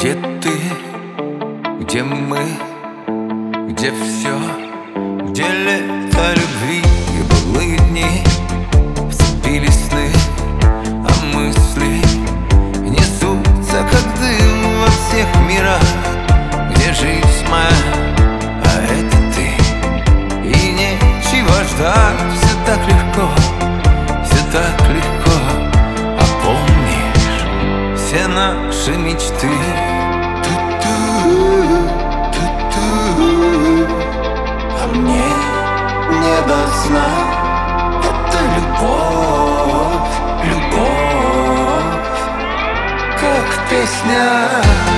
Где ты, где мы, где все, где лето любви и былые дни. Вцепились сны, а мысли несутся, как дым во всех мирах. Где жизнь моя, а это ты, и нечего ждать. Все так легко, все так легко. А помнишь все наши мечты? А мне не до сна. Это любовь, любовь, как песня.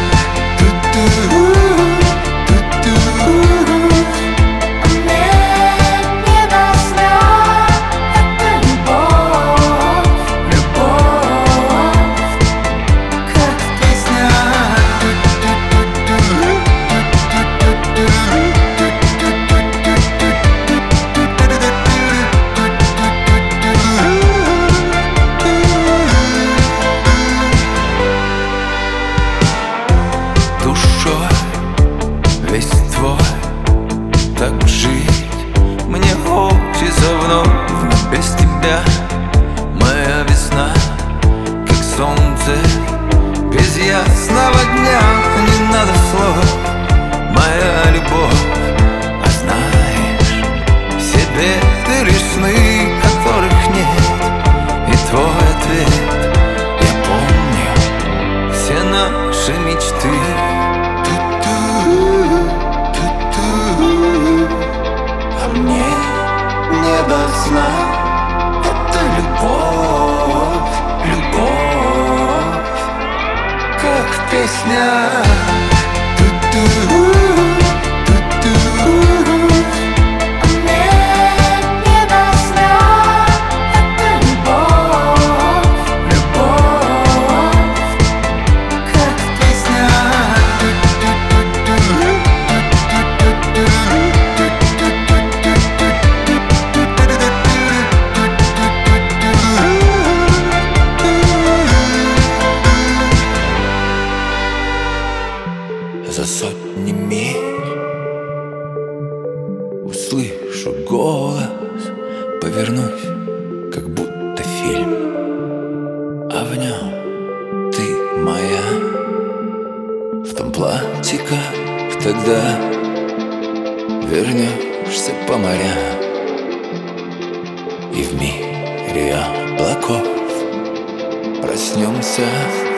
Весь твой, так жить мне хочется вновь без тебя. Моя весна, как солнце, без ясного дня. Не надо слов, моя любовь. А знаешь, себе ты лишь сны, которых нет. И твой ответ, я помню все наши мечты. А мне не до сна. Это любовь, любовь, как песня. За сотни миль услышу голос, повернусь, как будто фильм, а в нем ты моя. В том платье, как тогда, вернешься по морям. И в мире облаков проснемся